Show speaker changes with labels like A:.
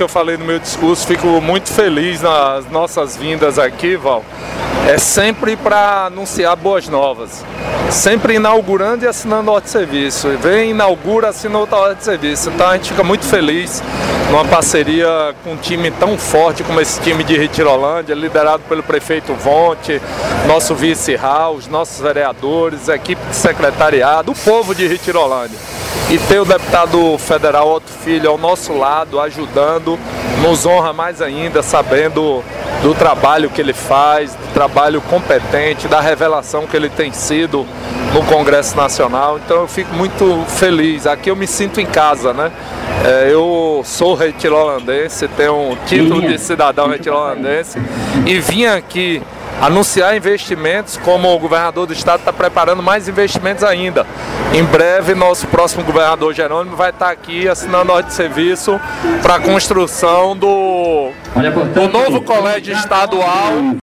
A: que eu falei no meu discurso, fico muito feliz nas nossas vindas aqui, Val. É sempre para anunciar boas novas. Sempre inaugurando e assinando ordem de serviço. Vem, inaugura, assina outra ordem de serviço. Então a gente fica muito feliz numa parceria com um time tão forte como esse time de Retirolândia, liderado pelo prefeito Vonte, nosso vice Raul, os nossos vereadores, a equipe de secretariado, o povo de Retirolândia. E ter o deputado federal Otto Filho ao nosso lado, ajudando, nos honra mais ainda, sabendo do trabalho que ele faz, do trabalho competente, da revelação que ele tem sido no Congresso Nacional. Então eu fico muito feliz. Aqui eu me sinto em casa, né? Eu sou retirolandense, tenho um título de cidadão retirolandense e vim aqui anunciar investimentos, como o governador do estado está preparando mais investimentos ainda. Em breve, nosso próximo governador Jerônimo vai estar aqui assinando ordem de serviço para a construção do novo colégio estadual